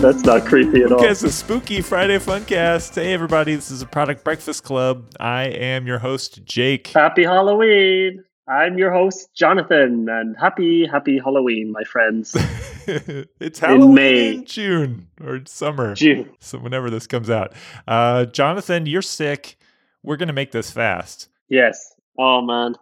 That's not creepy at all. Okay, it's a spooky Friday Funcast. Hey, everybody, this is a Product Breakfast Club. I am your host, Jake. Happy Halloween. I'm your host, Jonathan, and happy Halloween, my friends. It's Halloween in May. in June or summer. June. So whenever this comes out. Jonathan, you're sick. We're going to make this fast. Yes. Oh, man.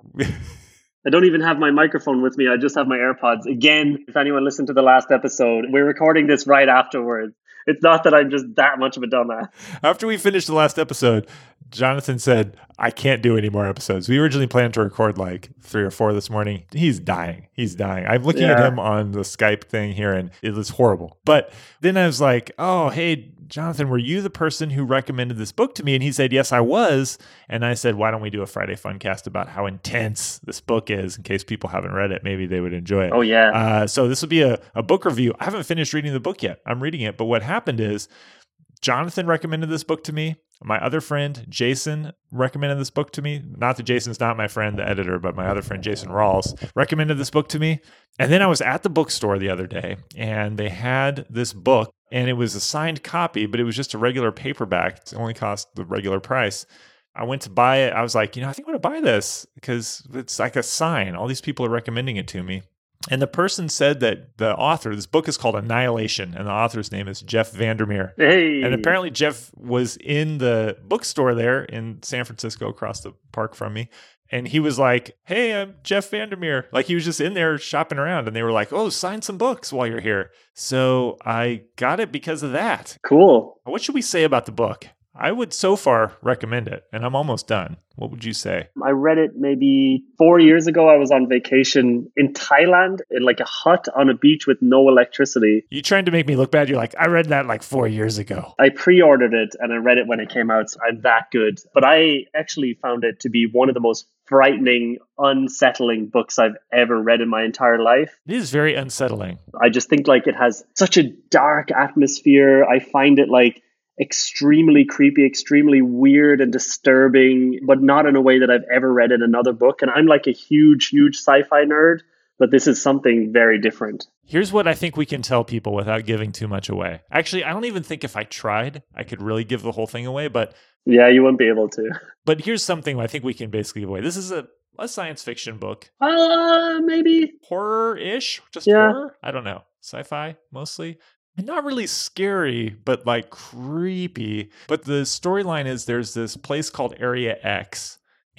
I don't even have my microphone with me. I just have my AirPods. Again, if anyone listened to the last episode, we're recording this right afterwards. It's not that I'm just that much of a dumbass. After we finished the last episode, Jonathan said, I can't do any more episodes. We originally planned to record like 3 or 4 this morning. He's dying. I'm looking at him on the Skype thing here, and it was horrible. But then I was like, oh, hey, Jonathan, were you the person who recommended this book to me? And he said, yes, I was. And I said, why don't we do a Friday Funcast about how intense this book is in case people haven't read it? Maybe they would enjoy it. Oh, yeah. So this will be a book review. I haven't finished reading the book yet. I'm reading it. But what happened is Jonathan recommended this book to me. My other friend, Jason, recommended this book to me. Not that Jason's not my friend, the editor, but my other friend, Jason Rawls, recommended this book to me. And then I was at the bookstore the other day, and they had this book, and it was a signed copy, but it was just a regular paperback. It only cost the regular price. I went to buy it. I was like, I think I'm going to buy this because it's like a sign. All these people are recommending it to me. And the person said that the author, this book is called Annihilation, and the author's name is Jeff Vandermeer. Hey. And apparently Jeff was in the bookstore there in San Francisco across the park from me. And he was like, hey, I'm Jeff Vandermeer. Like he was just in there shopping around, and they were like, oh, sign some books while you're here. So I got it because of that. Cool. What should we say about the book? I would so far recommend it, and I'm almost done. What would you say? I read it maybe 4 years ago. I was on vacation in Thailand in like a hut on a beach with no electricity. You trying to make me look bad? You're like, I read that like 4 years ago. I pre-ordered it and I read it when it came out. So I'm that good. But I actually found it to be one of the most frightening, unsettling books I've ever read in my entire life. It is very unsettling. I just think like it has such a dark atmosphere. I find it like extremely creepy, extremely weird and disturbing, but not in a way that I've ever read in another book. And I'm like a huge sci-fi nerd, but this is something very different. Here's what I think we can tell people without giving too much away. Actually, I don't even think if I tried, I could really give the whole thing away, but yeah, you wouldn't be able to. But here's something I think we can basically give away. This is a science fiction book. Maybe. Horror-ish? Just horror? I don't know. Sci-fi, mostly. And not really scary, but like creepy. But the storyline is there's this place called Area X.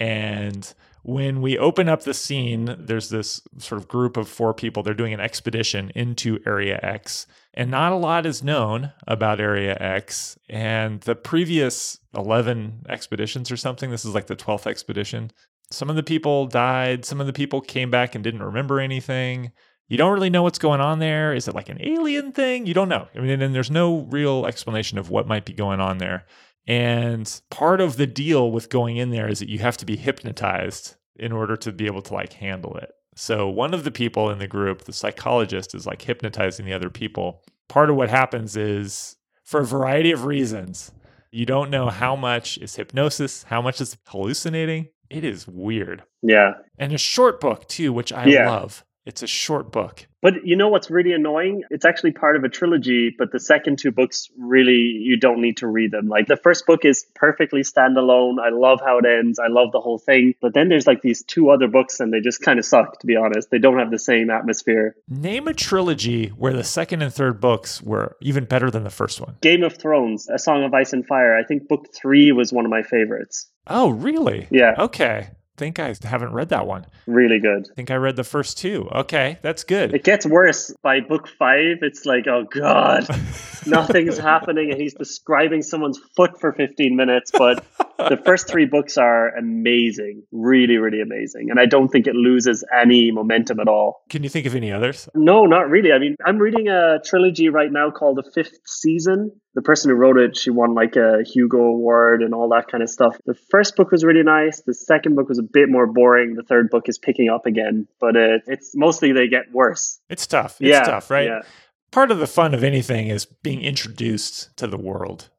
And when we open up the scene, there's this sort of group of 4 people. They're doing an expedition into Area X. And not a lot is known about Area X. And the previous 11 expeditions or something, this is like the 12th expedition. Some of the people died. Some of the people came back and didn't remember anything. You don't really know what's going on there. Is it like an alien thing? You don't know. I mean, and there's no real explanation of what might be going on there. And part of the deal with going in there is that you have to be hypnotized in order to be able to like handle it. So one of the people in the group, the psychologist, is like hypnotizing the other people. Part of what happens is, for a variety of reasons, you don't know how much is hypnosis, how much is hallucinating. It is weird. Yeah. And a short book too, which I love. It's a short book. But you know what's really annoying? It's actually part of a trilogy, but the second 2 books, really, you don't need to read them. Like the first book is perfectly standalone. I love how it ends. I love the whole thing. But then there's like these 2 other books and they just kind of suck, to be honest. They don't have the same atmosphere. Name a trilogy where the second and third books were even better than the first one. Game of Thrones, A Song of Ice and Fire. I think book 3 was one of my favorites. Oh, really? Yeah. Okay. Think I haven't read that one. Really good. I think I read the first 2. Okay, that's good. It gets worse. By book 5, it's like, oh God, nothing's happening. And he's describing someone's foot for 15 minutes. But the first 3 books are amazing. Really, really amazing. And I don't think it loses any momentum at all. Can you think of any others? No, not really. I mean, I'm reading a trilogy right now called The Fifth Season. The person who wrote it, she won like a Hugo Award and all that kind of stuff. The first book was really nice. The second book was a bit more boring. The third book is picking up again, but it's mostly they get worse. It's tough. It's tough, right? Yeah. Part of the fun of anything is being introduced to the world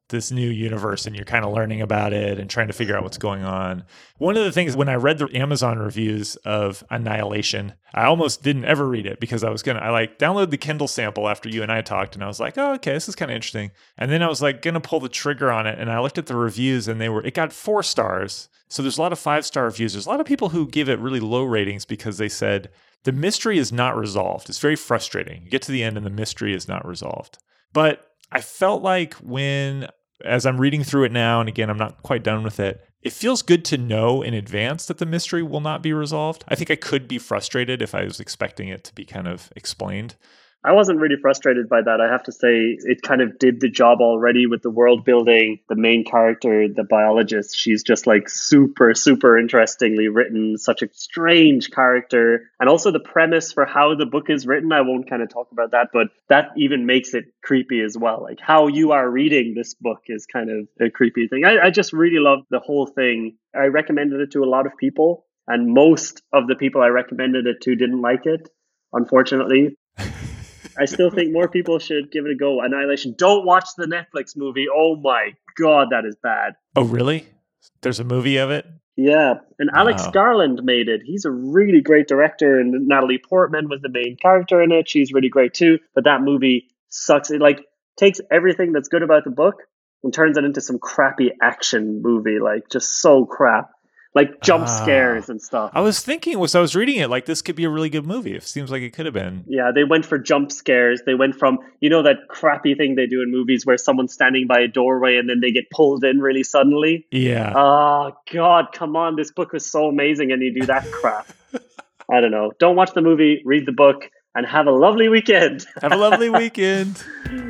this new universe and you're kind of learning about it and trying to figure out what's going on. One of the things when I read the Amazon reviews of Annihilation, I almost didn't ever read it because I download the Kindle sample after you and I talked and I was like, oh, okay, this is kind of interesting. And then I was like going to pull the trigger on it and I looked at the reviews and it got 4 stars. So there's a lot of 5-star reviews. There's a lot of people who give it really low ratings because they said the mystery is not resolved. It's very frustrating. You get to the end and the mystery is not resolved. But I felt like as I'm reading through it now, and again, I'm not quite done with it, it feels good to know in advance that the mystery will not be resolved. I think I could be frustrated if I was expecting it to be kind of explained. I wasn't really frustrated by that. I have to say it kind of did the job already with the world building. The main character, the biologist, she's just like super, super interestingly written, such a strange character. And also the premise for how the book is written, I won't kind of talk about that, but that even makes it creepy as well. Like how you are reading this book is kind of a creepy thing. I just really loved the whole thing. I recommended it to a lot of people, and most of the people I recommended it to didn't like it, unfortunately. I still think more people should give it a go. Annihilation. Don't watch the Netflix movie. Oh my God, that is bad. Oh, really? There's a movie of it? Yeah. And Alex Garland made it. He's a really great director. And Natalie Portman was the main character in it. She's really great too. But that movie sucks. It takes everything that's good about the book and turns it into some crappy action movie. Just so crap. Jump scares and stuff. I was thinking, as I was reading it, this could be a really good movie. It seems like it could have been. Yeah, they went for jump scares. They went from, that crappy thing they do in movies where someone's standing by a doorway and then they get pulled in really suddenly. Yeah. Oh, God, come on. This book was so amazing and you do that crap. I don't know. Don't watch the movie, read the book, and have a lovely weekend. Have a lovely weekend.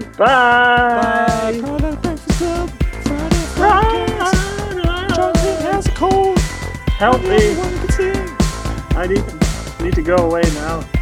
Bye. Bye. Product Breakfast Club. Friday. Jonathan has a cold. Help me. I need to go away now.